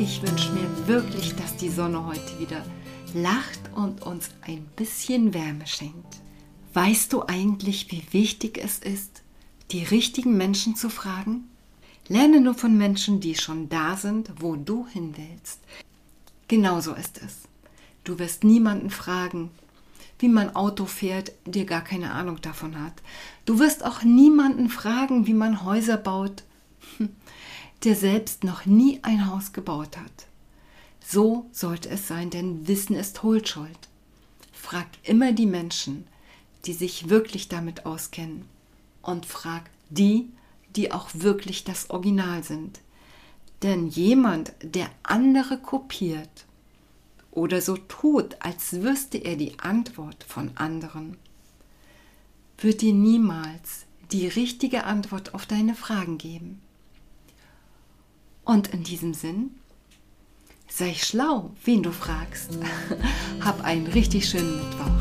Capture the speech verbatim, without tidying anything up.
ich wünsche mir wirklich, dass die Sonne heute wieder lacht und uns ein bisschen Wärme schenkt. Weißt du eigentlich, wie wichtig es ist, die richtigen Menschen zu fragen? Lerne nur von Menschen, die schon da sind, wo du hin willst. Genauso ist es. Du wirst niemanden fragen, wie man Auto fährt, der gar keine Ahnung davon hat. Du wirst auch niemanden fragen, wie man Häuser baut, der selbst noch nie ein Haus gebaut hat. So sollte es sein, denn Wissen ist Hohlschuld. Frag immer die Menschen, die sich wirklich damit auskennen, und frag die, die auch wirklich das Original sind. Denn jemand, der andere kopiert oder so tut, als wüsste er die Antwort von anderen, wird dir niemals die richtige Antwort auf deine Fragen geben. Und in diesem Sinn, sei schlau, wen du fragst. Hab einen richtig schönen Mittwoch.